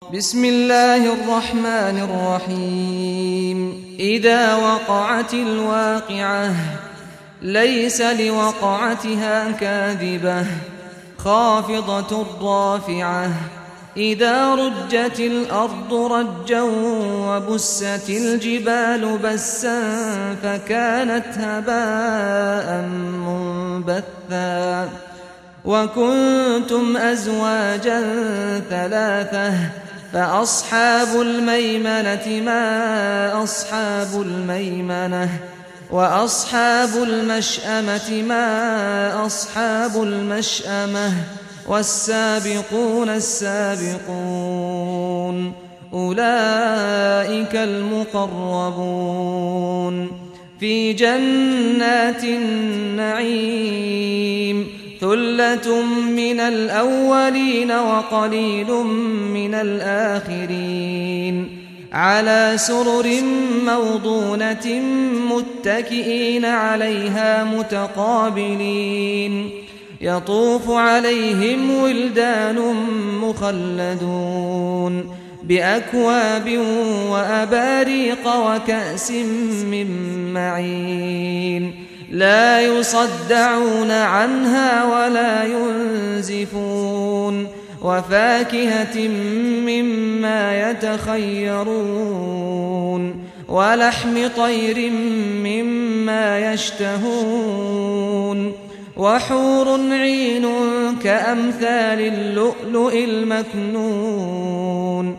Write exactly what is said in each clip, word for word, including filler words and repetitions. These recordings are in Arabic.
بسم الله الرحمن الرحيم إذا وقعت الواقعة ليس لوقعتها كاذبة خافضة رافعة إذا رجت الأرض رجا وبست الجبال بسا فكانت هباء منبثا وكنتم أزواجا ثلاثة فأصحاب الميمنة ما أصحاب الميمنة وأصحاب المشأمة ما أصحاب المشأمة والسابقون السابقون أولئك المقربون في جنات النعيم ثلة من الأولين وقليل من الآخرين على سرر موضونة متكئين عليها متقابلين يطوف عليهم ولدان مخلدون بأكواب وأباريق وكأس من معين لا يصدعون عنها ولا ينزفون وفاكهة مما يتخيرون ولحم طير مما يشتهون وحور عين كأمثال اللؤلؤ المكنون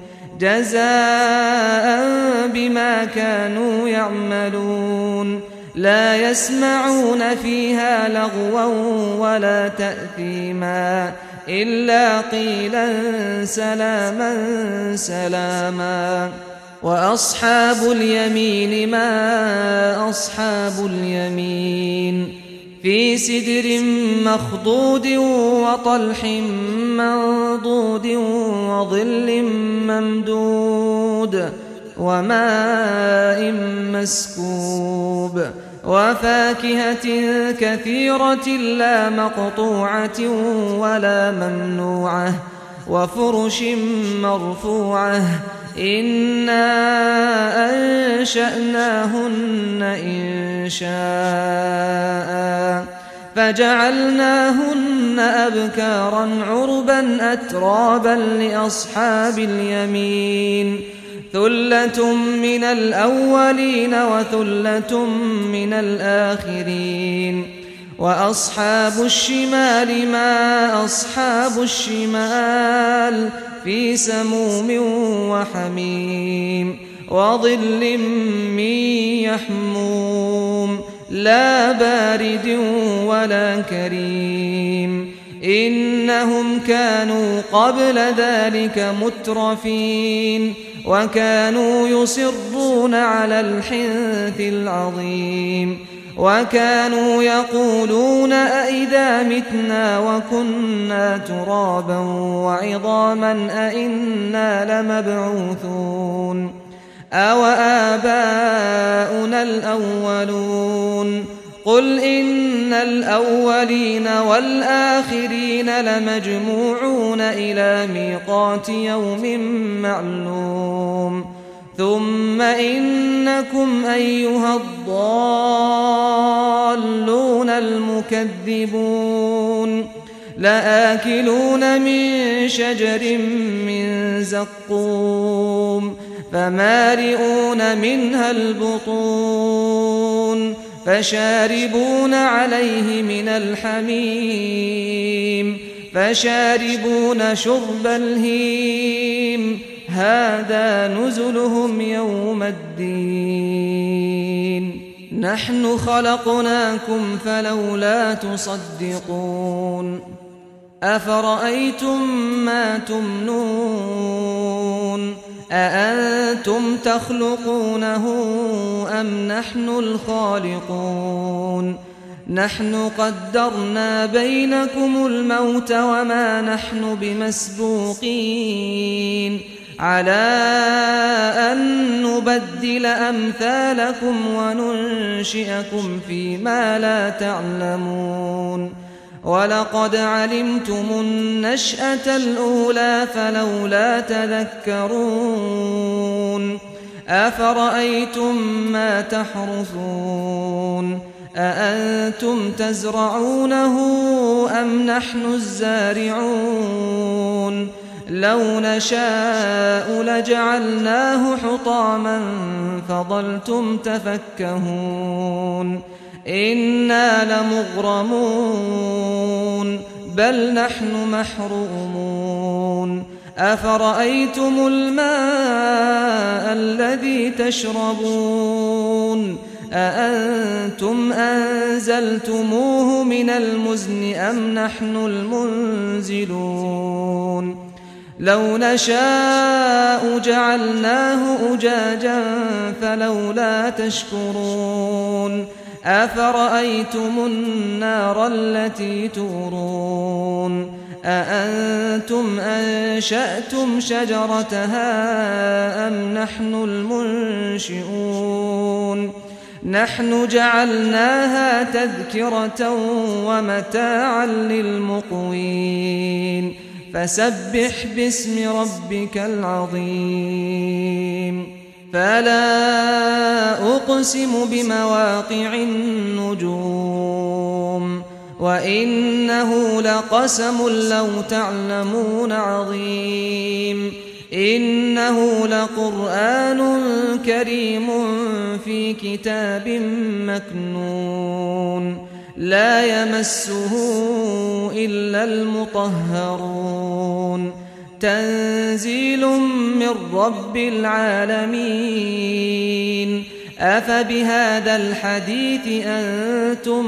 جزاء بما كانوا يعملون لا يسمعون فيها لغوا ولا تأثيما إلا قيلا سلاما سلاما وأصحاب اليمين ما أصحاب اليمين في سدر مخضود وطلح منضود وظل ممدود وماء مسكوب وفاكهة كثيرة لا مقطوعة ولا ممنوعة وفرش مرفوعة إنا أنشأناهن إن شاء فجعلناهن أبكارا عربا أترابا لأصحاب اليمين ثلة من الأولين وثلة من الآخرين وأصحاب الشمال ما أصحاب الشمال في سموم وحميم وظل من يحموم لا بارد ولا كريم إنهم كانوا قبل ذلك مترفين وكانوا يصرون على الحنث العظيم وكانوا يقولون أئذا متنا وكنا ترابا وعظاما أئنا لمبعوثون أو آباؤنا الأولون قل إن الأولين والآخرين لمجموعون إلى ميقات يوم معلوم ثم إنكم أيها الضالون المكذبون لآكلون من شجر من زقوم فمالئون منها البطون فشاربون عليه من الحميم فشاربون شرب الهيم هذا نزلهم يوم الدين نحن خلقناكم فلولا تصدقون أفرأيتم ما تمنون أأنتم تخلقونه أم نحن الخالقون نحن قدرنا بينكم الموت وما نحن بمسبوقين على أن نبدل أمثالكم وننشئكم فيما لا تعلمون ولقد علمتم النشأة الأولى فلولا تذكرون أفرأيتم ما تحرثون أأنتم تزرعونه أم نحن الزارعون لو نشاء لجعلناه حطاما فظلتم تفكهون إنا لمغرمون بل نحن محرومون أفرأيتم الماء الذي تشربون أأنتم أنزلتموه من المزن أم نحن المنزلون لو نشاء جعلناه أجاجا فلولا تشكرون أفرأيتم النار التي تورون أأنتم أنشأتم شجرتها أم نحن المنشئون نحن جعلناها تذكرة ومتاعا للمقوين فسبح باسم ربك العظيم فلا أقسم بمواقع النجوم وإنه لقسم لو تعلمون عظيم إنه لقرآن كريم في كتاب مكنون لا يمسه إلا المطهرون تنزيل من رب العالمين أفبهذا الحديث أنتم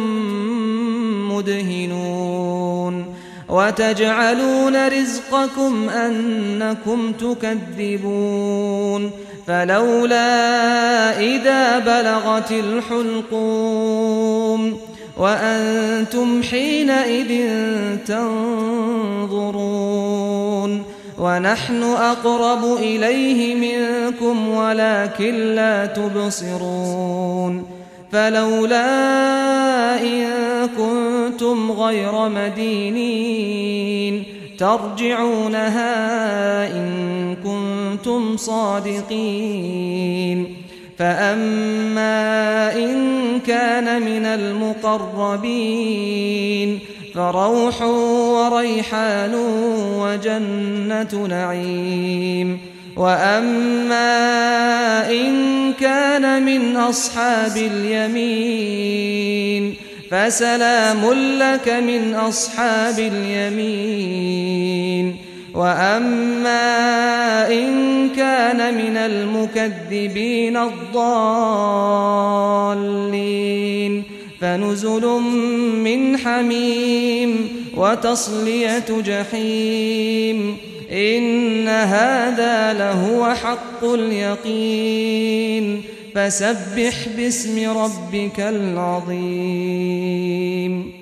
مدهنون وتجعلون رزقكم أنكم تكذبون فلولا إذا بلغت الحلقوم وأنتم حينئذ تنظرون ونحن أقرب إليه منكم ولكن لا تبصرون فلولا إن كنتم غير مدينين ترجعونها إن كنتم صادقين فأما إن كان من المقربين فروح وريحان وجنة نعيم وأما إن كان من أصحاب اليمين فسلام لك من أصحاب اليمين وأما إن كان من المكذبين الضالين فنزل من حميم وتصلية جحيم إن هذا لهو حق اليقين فسبح باسم ربك العظيم